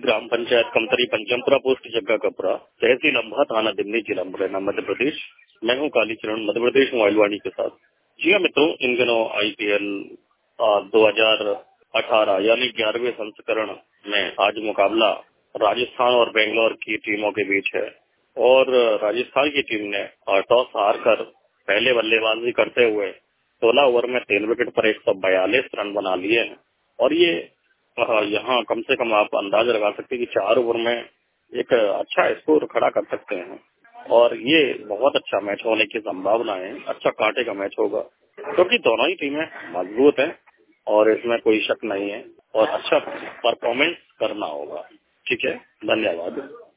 ग्राम panchayat Kamtari Panchampura post Jagga Kapra तहसील अम्बा थाना दिमनी जिला मुरैना मध्य प्रदेश। मैं हूं कालीचरण मध्य प्रदेश मोबाइल वाणी के साथ। जी हाँ मित्रों, इन दिनों IPL 2018 यानी 11वें संस्करण में आज मुकाबला राजस्थान और बेंगलोर की टीमों के बीच है और राजस्थान की टीम ने टॉस हारकर पहले बल्लेबाजी करते हुए 16 ओवर में 3 विकेट पर 142 रन बना लिए हैं और ये यहाँ कम से कम आप अंदाजा लगा सकते हैं कि 4 ओवर में एक अच्छा स्कोर खड़ा कर सकते हैं और ये बहुत अच्छा मैच होने की संभावना है। अच्छा कांटे का मैच होगा क्योंकि दोनों ही टीमें मजबूत हैं और इसमें कोई शक नहीं है और अच्छा परफॉर्मेंस करना होगा। ठीक है, धन्यवाद।